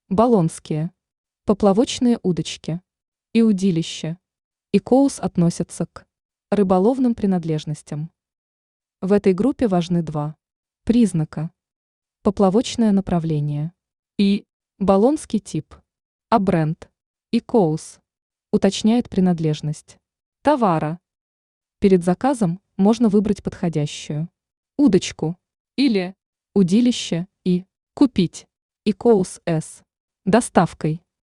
Болонские. Поплавочные удочки. И удилище. И коус относятся к рыболовным принадлежностям. В этой группе важны два признака. Поплавочное направление и болонский тип, а бренд и коус уточняет принадлежность товара. Перед заказом можно выбрать подходящую удочку или удилище и купить и коус с доставкой.